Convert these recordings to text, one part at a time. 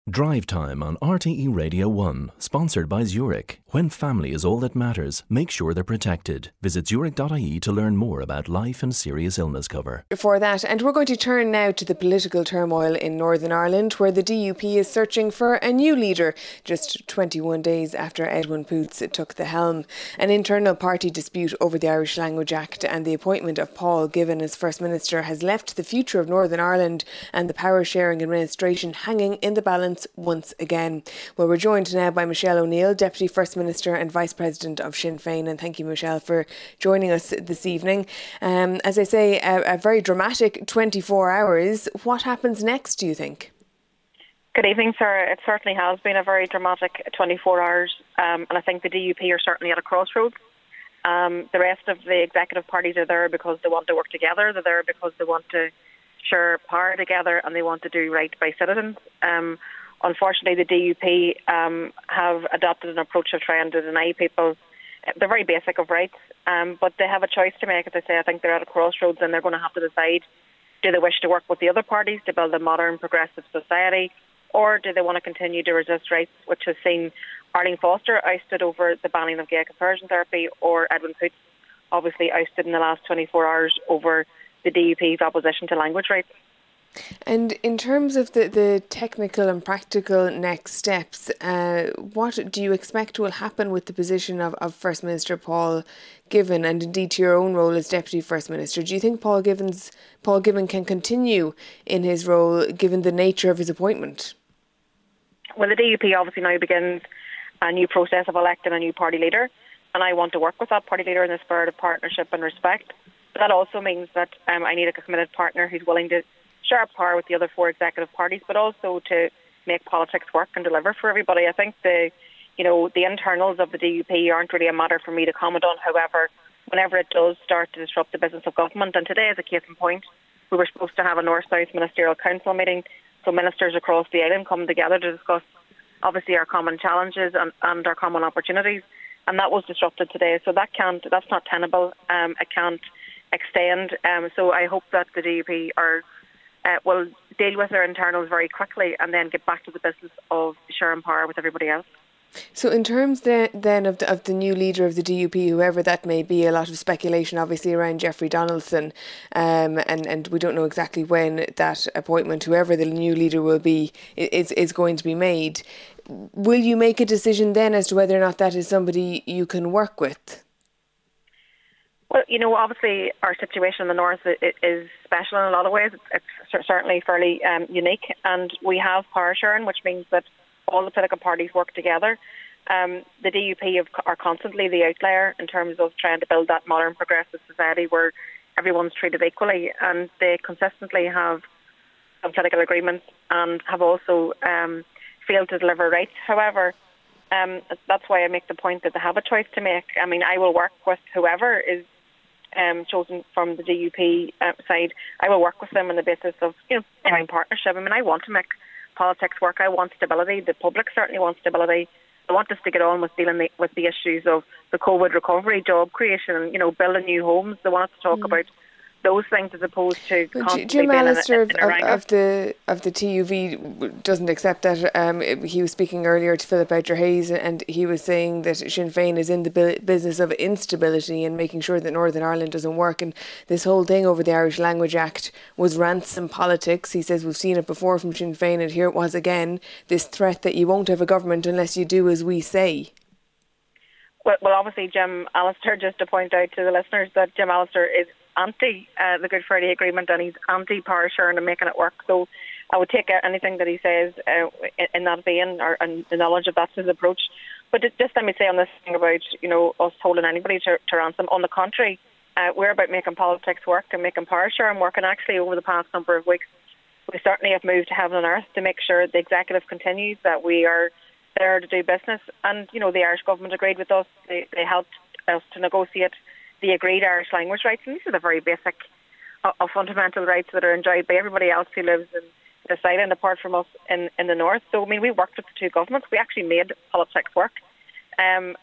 Drive Time on RTE Radio 1, sponsored by Zurich. When family is all that matters, make sure they're protected. Visit zurich.ie to learn more about life and serious illness cover. For that, and we're going to turn now to the political turmoil in Northern Ireland, where the DUP is searching for a new leader just 21 days after Edwin Poots took the helm. An internal party dispute over the Irish Language Act and the appointment of Paul Givan as First Minister has left the future of Northern Ireland and the power sharing administration hanging in the balance once again. Well, we're joined now by Michelle O'Neill, Deputy First Minister and Vice President of Sinn Féin, and thank you, Michelle, for joining us this evening. As I say, a very dramatic 24 hours. What happens next, do you think? Good evening, sir. It certainly has been a very dramatic 24 hours, and I think the DUP are certainly at a crossroads. The rest of the executive parties are there because they want to work together. They're there because they want to share power together and they want to do right by citizens. Unfortunately, the DUP have adopted an approach of trying to deny people the very basic of rights, but they have a choice to make. As I say, I think they're at a crossroads and they're going to have to decide, do they wish to work with the other parties to build a modern, progressive society, or do they want to continue to resist rights, which has seen Arlene Foster ousted over the banning of gay conversion therapy, or Edwin Poots obviously ousted in the last 24 hours over the DUP's opposition to language rights. And in terms of the technical and practical next steps, what do you expect will happen with the position of First Minister Paul Givan, and indeed to your own role as Deputy First Minister? Do you think Paul Givan can continue in his role given the nature of his appointment? Well, the DUP obviously now begins a new process of electing a new party leader, and I want to work with that party leader in the spirit of partnership and respect. But that also means that I need a committed partner who's willing to share power with the other four executive parties, but also to make politics work and deliver for everybody. I think the internals of the DUP aren't really a matter for me to comment on. However, whenever it does start to disrupt the business of government, and today is a case in point, we were supposed to have a North-South Ministerial Council meeting, so ministers across the island come together to discuss obviously our common challenges and our common opportunities, and that was disrupted today. So that's not tenable. It can't extend. So I hope that the DUP will deal with their internals very quickly and then get back to the business of sharing power with everybody else. So in terms then of the new leader of the DUP, whoever that may be, a lot of speculation obviously around Jeffrey Donaldson, and we don't know exactly when that appointment, whoever the new leader will be, is going to be made. Will you make a decision then as to whether or not that is somebody you can work with? Well, obviously our situation in the north is special in a lot of ways. It's certainly fairly unique, and we have power sharing, which means that all the political parties work together. The DUP are constantly the outlier in terms of trying to build that modern, progressive society where everyone's treated equally, and they consistently have some political agreements and have also failed to deliver rights. However, that's why I make the point that they have a choice to make. I mean, I will work with whoever is chosen from the DUP side. I will work with them on the basis of genuine partnership. I mean, I want to make politics work. I want stability. The public certainly wants stability. I want us to get on with dealing with the issues of the COVID recovery, job creation, building new homes. They want us to talk about those things as opposed to Jim Allister of the TUV doesn't accept that. He was speaking earlier to Philip Boucher-Hayes, and he was saying that Sinn Féin is in the business of instability and making sure that Northern Ireland doesn't work, and this whole thing over the Irish Language Act was ransom politics. He says we've seen it before from Sinn Féin, and here it was again, this threat that you won't have a government unless you do as we say. Well, obviously Jim Allister, just to point out to the listeners that Jim Allister is anti the Good Friday Agreement, and he's anti-power sharing and making it work. So I would take anything that he says in that vein, or in the knowledge of that's his approach. But just let me say on this thing about us holding anybody to ransom. On the contrary, we're about making politics work and making power sharing work. And actually, over the past number of weeks, we certainly have moved to heaven and earth to make sure the executive continues, that we are there to do business. And the Irish government agreed with us. They helped us to negotiate the agreed Irish language rights, and these are the very basic of fundamental rights that are enjoyed by everybody else who lives in this island apart from us in the north. So I mean, we worked with the two governments. We actually made politics work, and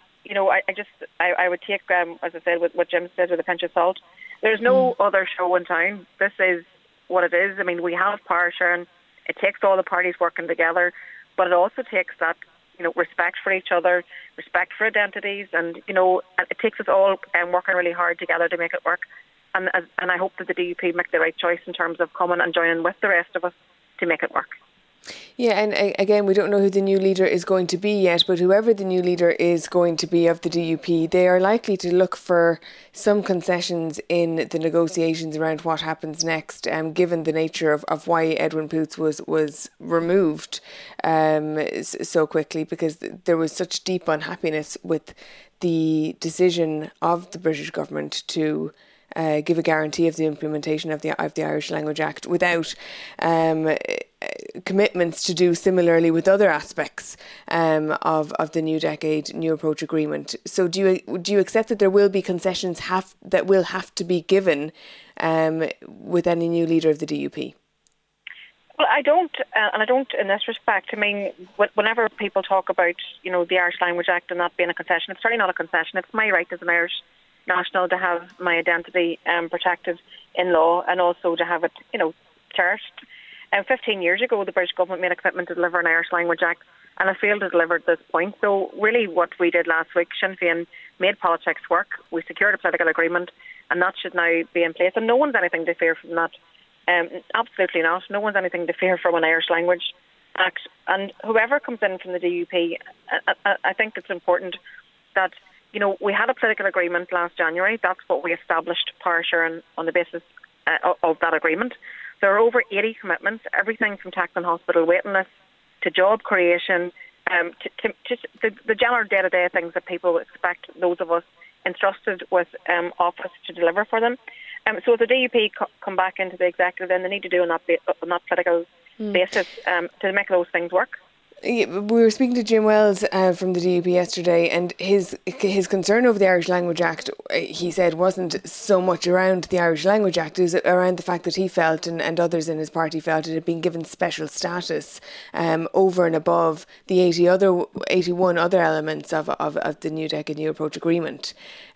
I would take as I said what Jim said with a pinch of salt. There's no other show in town. This is what it is. I mean, we have power sharing. It takes all the parties working together, but it also takes that, respect for each other, respect for identities, and, it takes us all working really hard together to make it work. And I hope that the DUP make the right choice in terms of coming and joining with the rest of us to make it work. Yeah, and again, we don't know who the new leader is going to be yet, but whoever the new leader is going to be of the DUP, they are likely to look for some concessions in the negotiations around what happens next, given the nature of why Edwin Poots was removed so quickly, because there was such deep unhappiness with the decision of the British government to give a guarantee of the implementation of the Irish Language Act without commitments to do similarly with other aspects of the New Decade, New Approach Agreement. So do you accept that there will be concessions that will have to be given with any new leader of the DUP? Well, I don't, and I don't in this respect. I mean, whenever people talk about, the Irish Language Act and that being a concession, it's certainly not a concession. It's my right as an Irish national to have my identity protected in law, and also to have it, cherished. 15 years ago, the British government made a commitment to deliver an Irish Language Act, and it failed to deliver at this point. So really what we did last week, Sinn Féin made politics work. We secured a political agreement, and that should now be in place. And no one's anything to fear from that. Absolutely not. No one's anything to fear from an Irish Language Act. And whoever comes in from the DUP, I think it's important that, we had a political agreement last January. That's what we established power sharing on the basis of that agreement. There are over 80 commitments, everything from tax and hospital waiting lists to job creation, to the general day-to-day things that people expect those of us entrusted with office to deliver for them. So if the DUP come back into the executive, then they need to do on that political basis to make those things work. We were speaking to Jim Wells from the DUP yesterday, and his concern over the Irish Language Act, he said, wasn't so much around the Irish Language Act, it was around the fact that he felt, and others in his party felt, it had been given special status over and above the 81 other elements of the New Decade, New Approach Agreement.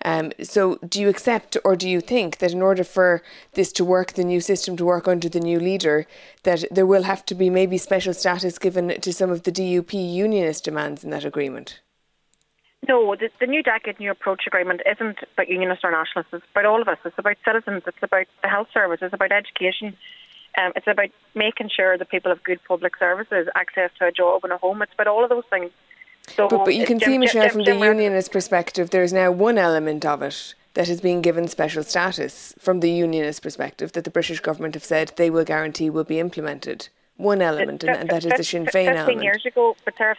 So do you accept, or do you think that in order for this to work, the new system to work under the new leader, that there will have to be maybe special status given to some of the DUP unionist demands in that agreement? No, the New Decade, New Approach Agreement isn't about unionists or nationalists. It's about all of us. It's about citizens. It's about the health service. It's about education. It's about making sure that people have good public services, access to a job and a home. It's about all of those things. So, but you can see, Michelle, from the unionist perspective, there's now one element of it that has been given special status from the unionist perspective that the British government have said they will guarantee will be implemented. One element, and that is the Sinn Féin element. 15 years ago,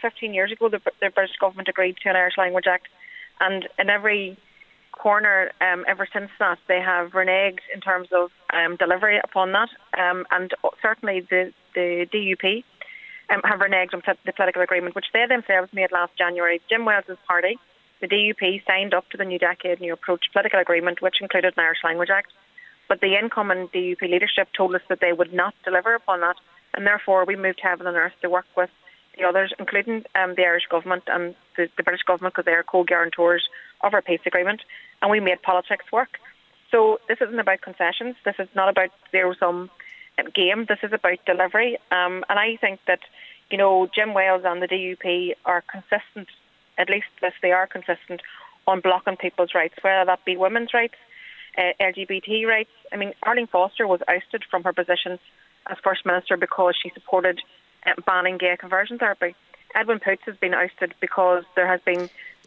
the British government agreed to an Irish Language Act, and in every corner ever since that, they have reneged in terms of delivery upon that, and certainly the DUP have reneged on the political agreement, which they themselves made last January. Jim Wells' party, the DUP, signed up to the New Decade, New Approach political agreement, which included an Irish Language Act. But the incoming DUP leadership told us that they would not deliver upon that, and therefore we moved heaven and earth to work with the others, including the Irish government and the British government, because they are co-guarantors of our peace agreement, and we made politics work. So this isn't about concessions. This is not about zero-sum game. This is about delivery. And I think that, Jim Wells and the DUP are consistent, at least this they are consistent, on blocking people's rights, whether that be women's rights, LGBT rights. I mean, Arlene Foster was ousted from her position as First Minister because she supported banning gay conversion therapy. Edwin Poots has been ousted because there has been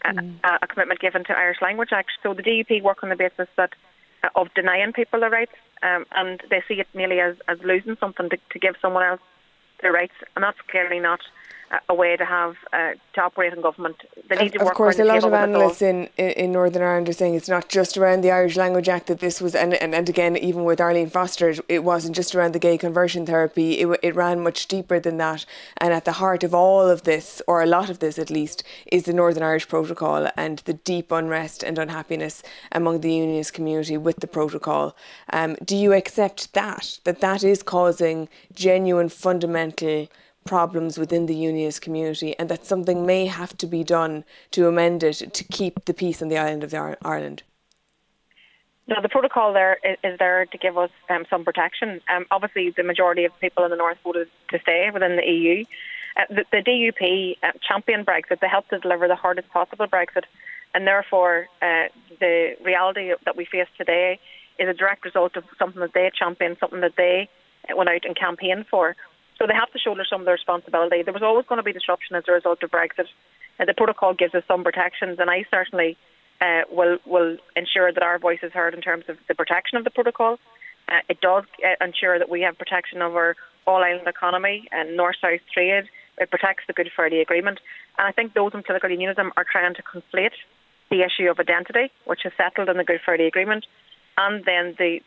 a commitment given to Irish Language Act. So the DUP work on the basis that of denying people their rights, and they see it nearly as losing something to give someone else their rights, and that's clearly not a way to have to operate in government. They need to work. Of course, a lot of analysts in Northern Ireland are saying it's not just around the Irish Language Act that this was, and again, even with Arlene Foster, it wasn't just around the gay conversion therapy. It ran much deeper than that, and at the heart of all of this, or a lot of this at least, is the Northern Irish Protocol and the deep unrest and unhappiness among the unionist community with the protocol. Do you accept that is causing genuine fundamental problems within the unionist community, and that something may have to be done to amend it to keep the peace on the island of Ireland? No, the protocol there is there to give us some protection. Obviously, the majority of people in the North voted to stay within the EU. The DUP championed Brexit. They helped to deliver the hardest possible Brexit, and therefore the reality that we face today is a direct result of something that they championed, something that they went out and campaigned for. So they have to shoulder some of the responsibility. There was always going to be disruption as a result of Brexit. The protocol gives us some protections, and I certainly will ensure that our voice is heard in terms of the protection of the protocol. It does ensure that we have protection of our all-island economy and north-south trade. It protects the Good Friday Agreement. And I think those in political unionism are trying to conflate the issue of identity, which is settled in the Good Friday Agreement, and then the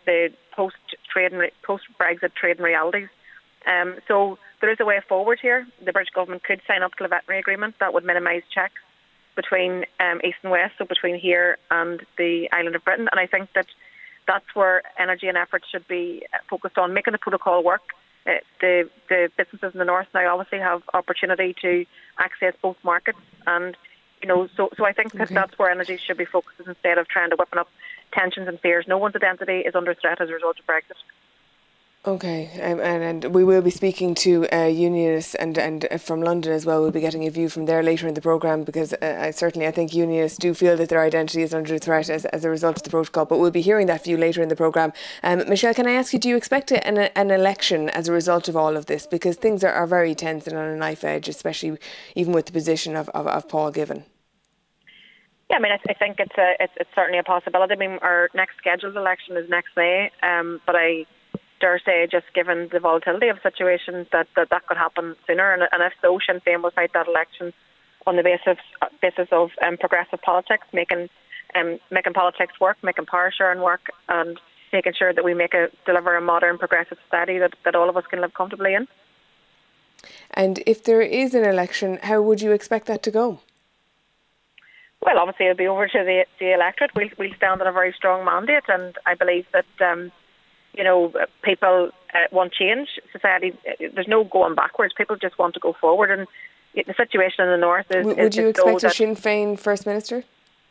post-Brexit trade and realities. So there is a way forward here. The British government could sign up to the veterinary agreement that would minimise checks between east and west, so between here and the island of Britain. And I think that that's where energy and effort should be focused on, making the protocol work. The businesses in the north now obviously have opportunity to access both markets, and so I think that that's where energy should be focused instead of trying to whip up tensions and fears. No one's identity is under threat as a result of Brexit. Okay, and we will be speaking to unionists and from London as well. We'll be getting a view from there later in the programme, because I think unionists do feel that their identity is under threat as a result of the protocol, but we'll be hearing that view later in the programme. Michelle, can I ask you, do you expect an election as a result of all of this? Because things are very tense and on a knife edge, especially even with the position of Paul Givan. Yeah, I mean, I think it's certainly a possibility. I mean, our next scheduled election is next May, but I dare say, just given the volatility of situations, that could happen sooner. And if so, Sinn Féin will fight that election on the basis of progressive politics, making politics work, making power sharing work, and making sure that we deliver a modern progressive society that all of us can live comfortably in. And if there is an election, how would you expect that to go? Well, obviously it'll be over to the electorate. We'll stand on a very strong mandate, and I believe that people want change. Society, there's no going backwards. People just want to go forward, and the situation in the north is. Would you expect a Sinn Féin First Minister?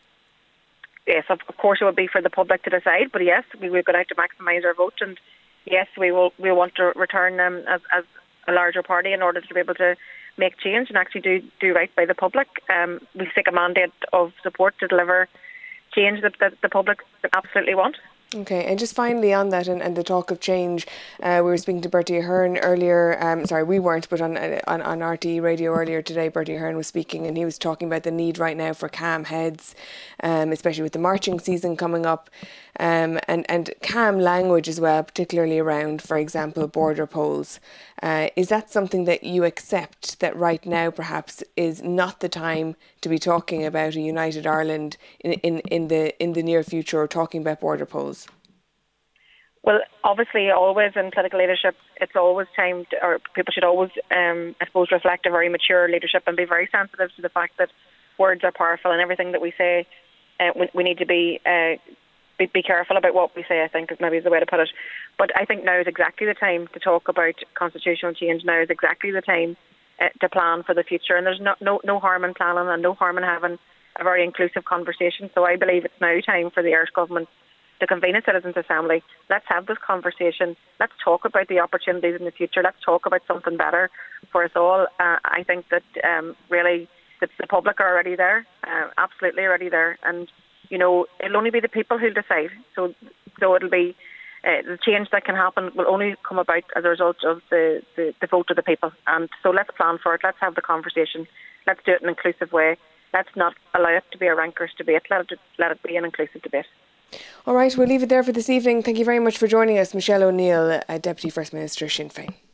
Yes, of course it would be for the public to decide. But yes, we will go out to maximise our vote, and yes, we want to return as a larger party in order to be able to make change and actually do right by the public. We seek a mandate of support to deliver change that the public absolutely want. Okay, and just finally on that and the talk of change, we were speaking to Bertie Ahern earlier. Sorry, we weren't, but on RTE radio earlier today, Bertie Ahern was speaking, and he was talking about the need right now for calm heads, especially with the marching season coming up, and calm language as well, particularly around, for example, border polls. Is that something that you accept, that right now perhaps is not the time to be talking about a united Ireland in the near future, or talking about border polls? Well, obviously, always in political leadership, it's always time or people should always, I suppose, reflect a very mature leadership and be very sensitive to the fact that words are powerful, and everything that we say, we need to be careful about what we say, I think, is maybe the way to put it. But I think now is exactly the time to talk about constitutional change. Now is exactly the time to plan for the future. And there's no harm in planning, and no harm in having a very inclusive conversation. So I believe it's now time for the Irish Government to convene a Citizens' Assembly. Let's have this conversation. Let's talk about the opportunities in the future. Let's talk about something better for us all. I think that really that the public are already there, absolutely already there. And it'll only be the people who'll decide. So it'll be the change that can happen will only come about as a result of the vote of the people. And so let's plan for it. Let's have the conversation. Let's do it in an inclusive way. Let's not allow it to be a rancorous debate. Let it be an inclusive debate. All right, we'll leave it there for this evening. Thank you very much for joining us, Michelle O'Neill, Deputy First Minister, Sinn Féin.